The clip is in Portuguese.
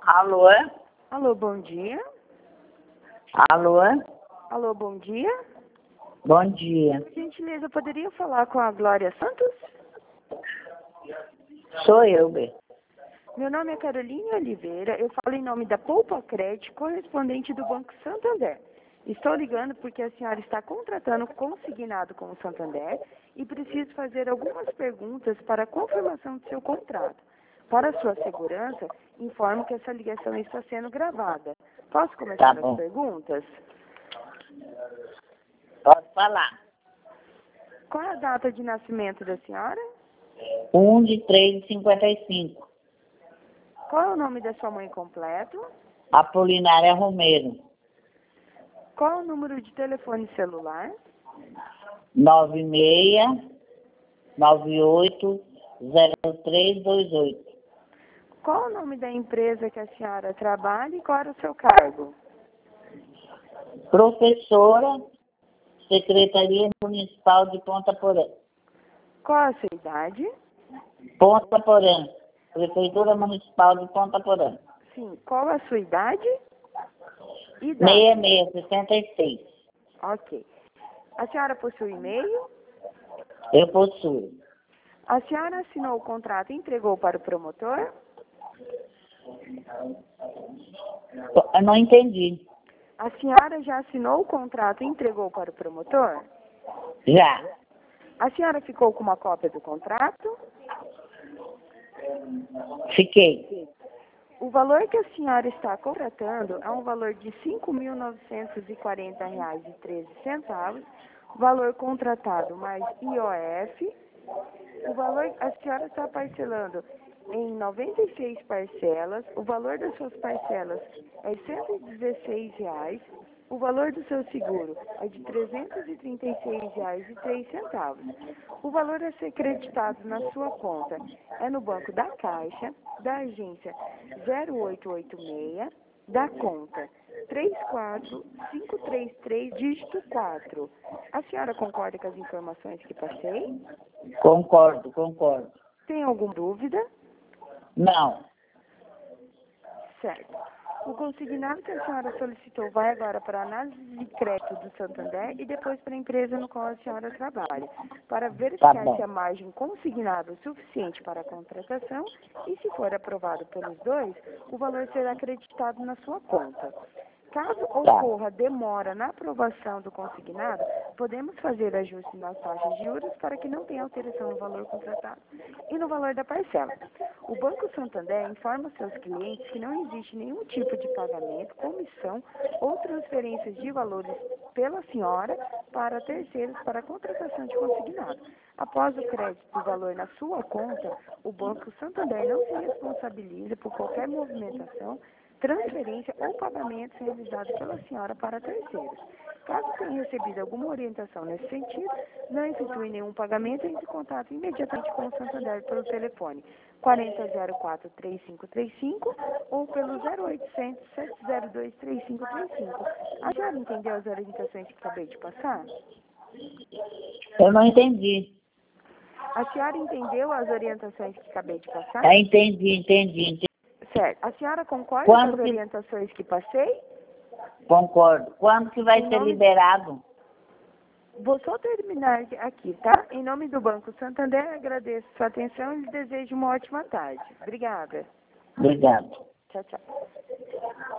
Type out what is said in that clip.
Alô? Alô, bom dia. Alô? Alô, bom dia. Bom dia. Gentileza, poderia falar com a Glória Santos? Sou eu, Bê. Meu nome é Caroline Oliveira, eu falo em nome da Poupa Crédito, correspondente do Banco Santander. Estou ligando porque a senhora está contratando consignado com o Santander e preciso fazer algumas perguntas para a confirmação do seu contrato. Para sua segurança, informo que essa ligação está sendo gravada. Posso começar Tá bom. as perguntas? Pode falar. Qual é a data de nascimento da senhora? 1/3/55. Qual é o nome da sua mãe completo? Apolinária Romero. Qual é o número de telefone celular? 96980328. Qual é o nome da empresa que a senhora trabalha e qual era o seu cargo? Professora, Secretaria Municipal de Ponta Porã. Qual é a sua idade? Ponta Porã. Prefeitura Municipal de Ponta Porã. Sim. Qual é a sua idade? Idade. 6666. Ok. A senhora possui e-mail? Eu possuo. A senhora assinou o contrato e entregou para o promotor? Eu não entendi. A senhora já assinou o contrato e entregou para o promotor? Já. A senhora ficou com uma cópia do contrato? Fiquei. O valor que a senhora está contratando é um valor de R$ 5.940,13, valor contratado mais IOF. O valor a senhora está parcelando em 96 parcelas, o valor das suas parcelas é de R$ 116,00, o valor do seu seguro é de R$ 336,03. O valor a ser creditado na sua conta é no Banco da Caixa, da agência 0886, da conta 34533, dígito 4. A senhora concorda com as informações que passei? Concordo. Tem alguma dúvida? Não. Certo. O consignado que a senhora solicitou vai agora para a análise de crédito do Santander e depois para a empresa no qual a senhora trabalha, para verificar bom. se a margem consignada é suficiente para a contratação e, se for aprovado pelos dois, o valor será acreditado na sua conta. Caso ocorra demora na aprovação do consignado, podemos fazer ajuste nas taxas de juros para que não tenha alteração no valor contratado e no valor da parcela. O Banco Santander informa seus clientes que não existe nenhum tipo de pagamento, comissão ou transferências de valores pela senhora para terceiros para a contratação de consignado. Após o crédito do valor na sua conta, o Banco Santander não se responsabiliza por qualquer movimentação, transferência ou pagamento realizado pela senhora para terceiros. Caso tenha recebido alguma orientação nesse sentido, não efetue nenhum pagamento e entre em contato imediatamente com o Santander pelo telefone 4004-3535 ou pelo 0800-702-3535. A senhora entendeu as orientações que acabei de passar? Eu não entendi. A senhora entendeu as orientações que acabei de passar? Entendi. Certo. A senhora concorda Quando com as orientações que passei? Concordo. Quando que vai ser liberado? Vou só terminar aqui, tá? Em nome do Banco Santander, agradeço sua atenção e lhe desejo uma ótima tarde. Obrigada. Obrigado. Tchau, tchau.